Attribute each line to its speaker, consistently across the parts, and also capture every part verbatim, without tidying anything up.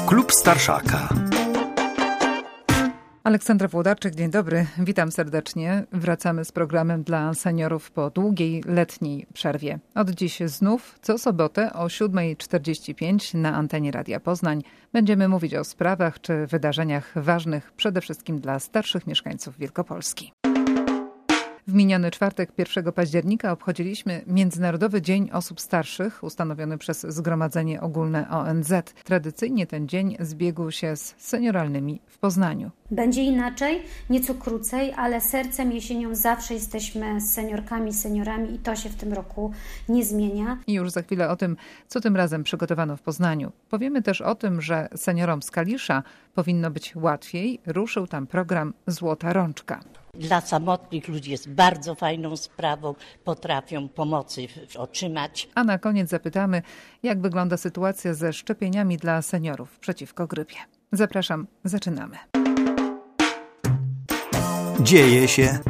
Speaker 1: Klub Starszaka.
Speaker 2: Aleksandra Włodarczyk, dzień dobry, witam serdecznie. Wracamy z programem dla seniorów po długiej letniej przerwie. Od dziś znów co sobotę o siódma czterdzieści pięć na antenie Radia Poznań będziemy mówić o sprawach czy wydarzeniach ważnych przede wszystkim dla starszych mieszkańców Wielkopolski. W miniony czwartek, pierwszego października, obchodziliśmy Międzynarodowy Dzień Osób Starszych, ustanowiony przez Zgromadzenie Ogólne O N Z. Tradycyjnie ten dzień zbiegł się z senioralnymi w Poznaniu.
Speaker 3: Będzie inaczej, nieco krócej, ale sercem jesienią zawsze jesteśmy z seniorkami, seniorami i to się w tym roku nie zmienia.
Speaker 2: I już za chwilę o tym, co tym razem przygotowano w Poznaniu. Powiemy też o tym, że seniorom z Kalisza powinno być łatwiej. Ruszył tam program Złota Rączka.
Speaker 4: Dla samotnych ludzi jest bardzo fajną sprawą, potrafią pomocy otrzymać.
Speaker 2: A na koniec zapytamy, jak wygląda sytuacja ze szczepieniami dla seniorów przeciwko grypie. Zapraszam, zaczynamy.
Speaker 1: Dzieje się.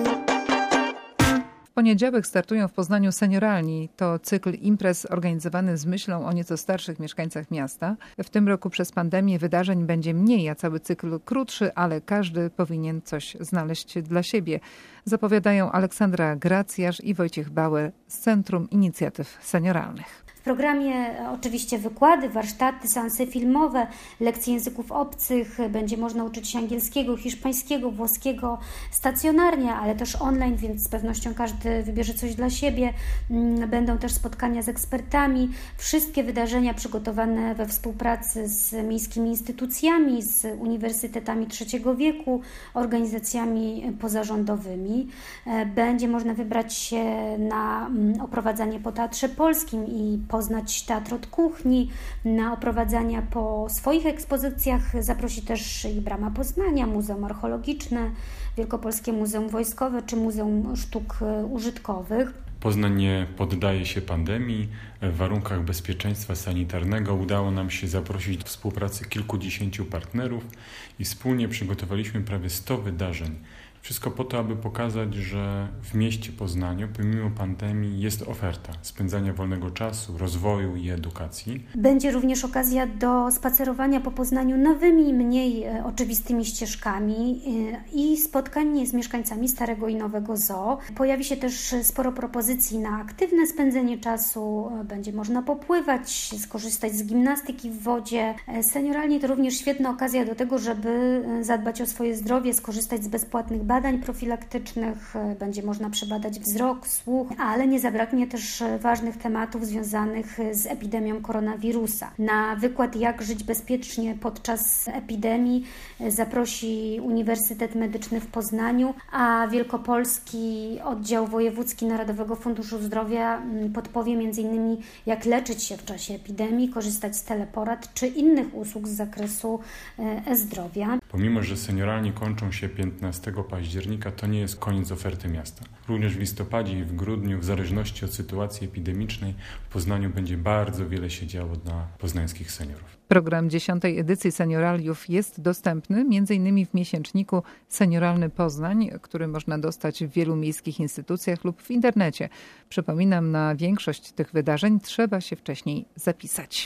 Speaker 2: W poniedziałek startują w Poznaniu senioralni. To cykl imprez organizowany z myślą o nieco starszych mieszkańcach miasta. W tym roku przez pandemię wydarzeń będzie mniej, a cały cykl krótszy, ale każdy powinien coś znaleźć dla siebie. Zapowiadają Aleksandra Gracjarz i Wojciech Bauer z Centrum Inicjatyw Senioralnych.
Speaker 3: W programie oczywiście wykłady, warsztaty, seanse filmowe, lekcje języków obcych. Będzie można uczyć się angielskiego, hiszpańskiego, włoskiego stacjonarnie, ale też online, więc z pewnością każdy wybierze coś dla siebie. Będą też spotkania z ekspertami. Wszystkie wydarzenia przygotowane we współpracy z miejskimi instytucjami, z uniwersytetami trzeciego wieku, organizacjami pozarządowymi. Będzie można wybrać się na oprowadzanie po Teatrze Polskim i poznać teatr od kuchni, na oprowadzania po swoich ekspozycjach zaprosi też i Brama Poznania, Muzeum Archeologiczne, Wielkopolskie Muzeum Wojskowe czy Muzeum Sztuk Użytkowych.
Speaker 5: Poznań nie poddaje się pandemii. W warunkach bezpieczeństwa sanitarnego udało nam się zaprosić do współpracy kilkudziesięciu partnerów i wspólnie przygotowaliśmy prawie sto wydarzeń. Wszystko po to, aby pokazać, że w mieście Poznaniu, pomimo pandemii, jest oferta spędzania wolnego czasu, rozwoju i edukacji.
Speaker 3: Będzie również okazja do spacerowania po Poznaniu nowymi, mniej oczywistymi ścieżkami i spotkań z mieszkańcami Starego i Nowego Zoo. Pojawi się też sporo propozycji na aktywne spędzenie czasu. Będzie można popływać, skorzystać z gimnastyki w wodzie. Senioralnie to również świetna okazja do tego, żeby zadbać o swoje zdrowie, skorzystać z bezpłatnych badań profilaktycznych, będzie można przebadać wzrok, słuch, ale nie zabraknie też ważnych tematów związanych z epidemią koronawirusa. Na wykład Jak żyć bezpiecznie podczas epidemii zaprosi Uniwersytet Medyczny w Poznaniu, a Wielkopolski Oddział Wojewódzki Narodowego Funduszu Zdrowia podpowie między innymi jak leczyć się w czasie epidemii, korzystać z teleporad czy innych usług z zakresu e-zdrowia.
Speaker 5: Pomimo, że senioralnie kończą się piętnastego października, to nie jest koniec oferty miasta. Również w listopadzie i w grudniu, w zależności od sytuacji epidemicznej, w Poznaniu będzie bardzo wiele się działo dla poznańskich seniorów.
Speaker 2: Program dziesiątej edycji Senioraliów jest dostępny m.in. w miesięczniku Senioralny Poznań, który można dostać w wielu miejskich instytucjach lub w internecie. Przypominam, na większość tych wydarzeń trzeba się wcześniej zapisać.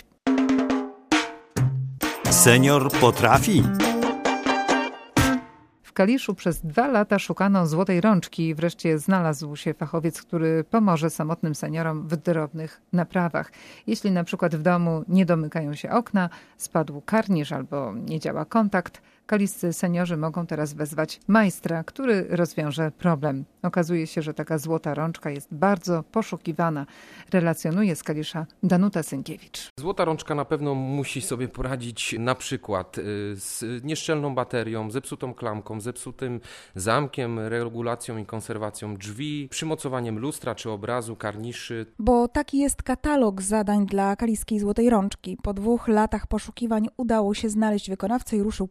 Speaker 1: Senior potrafi.
Speaker 2: W Kaliszu przez dwa lata szukano złotej rączki i wreszcie znalazł się fachowiec, który pomoże samotnym seniorom w drobnych naprawach. Jeśli na przykład w domu nie domykają się okna, spadł karnisz albo nie działa kontakt, kaliscy seniorzy mogą teraz wezwać majstra, który rozwiąże problem. Okazuje się, że taka złota rączka jest bardzo poszukiwana. Relacjonuje z Kalisza Danuta Synkiewicz.
Speaker 6: Złota rączka na pewno musi sobie poradzić na przykład z nieszczelną baterią, zepsutą klamką, zepsutym zamkiem, regulacją i konserwacją drzwi, przymocowaniem lustra czy obrazu, karniszy.
Speaker 7: Bo taki jest katalog zadań dla kaliskiej złotej rączki. Po dwóch latach poszukiwań udało się znaleźć wykonawcę i ruszył program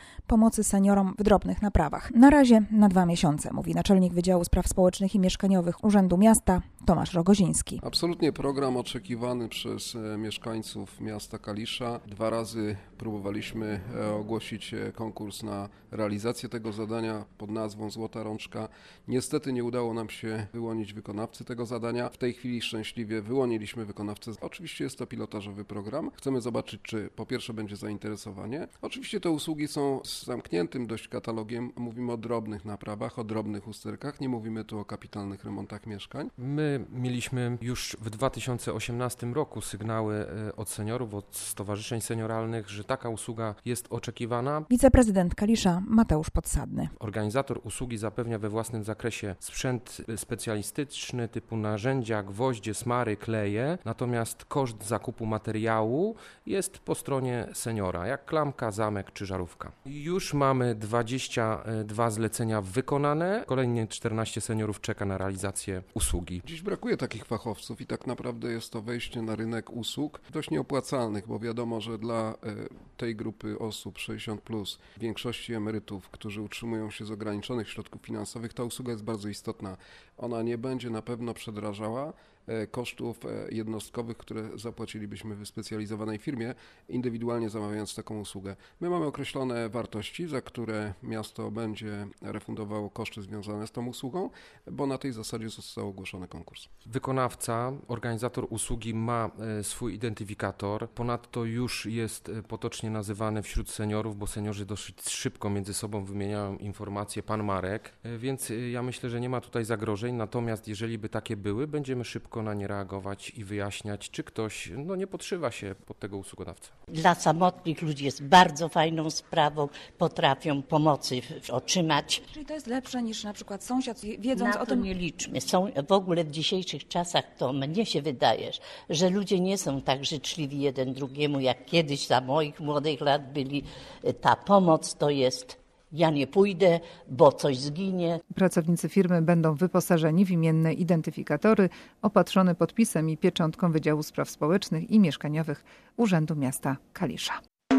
Speaker 7: pomocy seniorom w drobnych naprawach. Na razie na dwa miesiące, mówi naczelnik Wydziału Spraw Społecznych i Mieszkaniowych Urzędu Miasta Tomasz Rogoziński.
Speaker 8: Absolutnie program oczekiwany przez mieszkańców miasta Kalisza. Dwa razy próbowaliśmy ogłosić konkurs na realizację tego zadania pod nazwą Złota Rączka. Niestety nie udało nam się wyłonić wykonawcy tego zadania. W tej chwili szczęśliwie wyłoniliśmy wykonawcę. Oczywiście jest to pilotażowy program. Chcemy zobaczyć, czy po pierwsze będzie zainteresowanie. Oczywiście te usługi są z zamkniętym dość katalogiem. Mówimy o drobnych naprawach, o drobnych usterkach. Nie mówimy tu o kapitalnych remontach mieszkań.
Speaker 6: My mieliśmy już w dwa tysiące osiemnastym roku sygnały od seniorów, od stowarzyszeń senioralnych, że taka usługa jest oczekiwana.
Speaker 7: Wiceprezydent Kalisza Mateusz Podsadny.
Speaker 6: Organizator usługi zapewnia we własnym zakresie sprzęt specjalistyczny typu narzędzia, gwoździe, smary, kleje, natomiast koszt zakupu materiału jest po stronie seniora, jak klamka, zamek czy żarówka. Już mamy dwadzieścia dwa zlecenia wykonane, kolejnie czternaście seniorów czeka na realizację usługi.
Speaker 8: Dziś brakuje takich fachowców i tak naprawdę jest to wejście na rynek usług dość nieopłacalnych, bo wiadomo, że dla tej grupy osób sześćdziesiąt plus, większości emerytów, którzy utrzymują się z ograniczonych środków finansowych, ta usługa jest bardzo istotna. Ona nie będzie na pewno przedrażała kosztów jednostkowych, które zapłacilibyśmy w wyspecjalizowanej firmie, indywidualnie zamawiając taką usługę. My mamy określone wartości, za które miasto będzie refundowało koszty związane z tą usługą, bo na tej zasadzie został ogłoszony konkurs.
Speaker 6: Wykonawca, organizator usługi ma swój identyfikator, ponadto już jest potocznie nazywany wśród seniorów, bo seniorzy dosyć szybko między sobą wymieniają informacje, pan Marek, więc ja myślę, że nie ma tutaj zagrożeń, natomiast jeżeli by takie były, będziemy szybko na nie reagować i wyjaśniać, czy ktoś no, nie podszywa się pod tego usługodawcę.
Speaker 4: Dla samotnych ludzi jest bardzo fajną sprawą, potrafią pomocy otrzymać.
Speaker 7: Czyli to jest lepsze niż na przykład sąsiad, wiedząc
Speaker 4: na
Speaker 7: o
Speaker 4: to
Speaker 7: tym...
Speaker 4: nie liczmy. Są w ogóle w dzisiejszych czasach, to mnie się wydaje, że ludzie nie są tak życzliwi jeden drugiemu, jak kiedyś za moich młodych lat byli. Ta pomoc to jest... Ja nie pójdę, bo coś zginie.
Speaker 2: Pracownicy firmy będą wyposażeni w imienne identyfikatory opatrzone podpisem i pieczątką Wydziału Spraw Społecznych i Mieszkaniowych Urzędu Miasta Kalisza.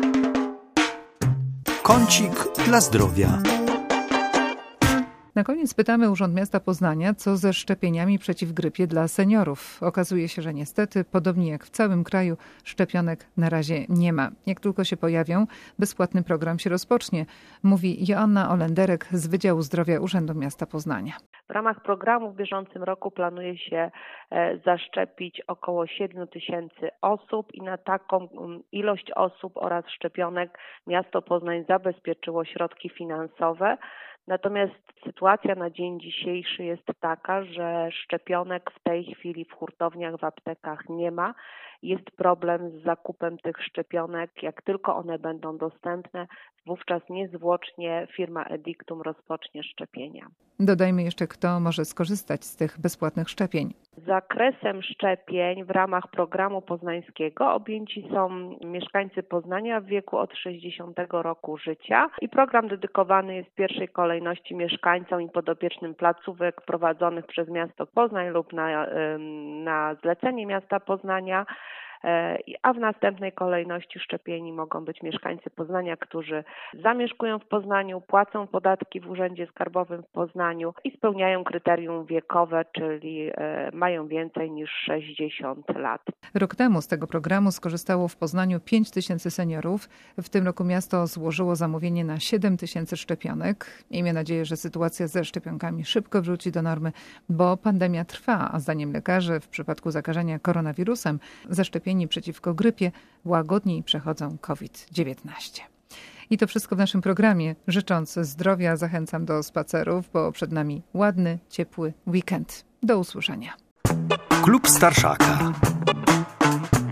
Speaker 1: Kącik dla zdrowia.
Speaker 2: Na koniec pytamy Urząd Miasta Poznania, co ze szczepieniami przeciw grypie dla seniorów. Okazuje się, że niestety, podobnie jak w całym kraju, szczepionek na razie nie ma. Jak tylko się pojawią, bezpłatny program się rozpocznie, mówi Joanna Olenderek z Wydziału Zdrowia Urzędu Miasta Poznania.
Speaker 9: W ramach programu w bieżącym roku planuje się zaszczepić około siedem tysięcy osób i na taką ilość osób oraz szczepionek miasto Poznań zabezpieczyło środki finansowe. Natomiast sytuacja na dzień dzisiejszy jest taka, że szczepionek w tej chwili w hurtowniach, w aptekach nie ma. Jest problem z zakupem tych szczepionek. Jak tylko one będą dostępne, wówczas niezwłocznie firma Edictum rozpocznie szczepienia.
Speaker 2: Dodajmy jeszcze, kto może skorzystać z tych bezpłatnych szczepień.
Speaker 9: Zakresem szczepień w ramach programu poznańskiego objęci są mieszkańcy Poznania w wieku od sześćdziesiątego roku życia i program dedykowany jest w pierwszej kolejności mieszkańcom i podopiecznym placówek prowadzonych przez miasto Poznań lub na, na zlecenie miasta Poznania. A w następnej kolejności szczepieni mogą być mieszkańcy Poznania, którzy zamieszkują w Poznaniu, płacą podatki w Urzędzie Skarbowym w Poznaniu i spełniają kryterium wiekowe, czyli mają więcej niż sześćdziesiąt lat.
Speaker 2: Rok temu z tego programu skorzystało w Poznaniu pięć tysięcy seniorów. W tym roku miasto złożyło zamówienie na siedem tysięcy szczepionek. Miejmy nadzieję, że sytuacja ze szczepionkami szybko wróci do normy, bo pandemia trwa, a zdaniem lekarzy w przypadku zakażenia koronawirusem zaszczepieni przeciwko grypie łagodniej przechodzą COVID dziewiętnaście. I to wszystko w naszym programie. Życząc zdrowia, zachęcam do spacerów, bo przed nami ładny, ciepły weekend. Do usłyszenia.
Speaker 1: Klub Starszaka.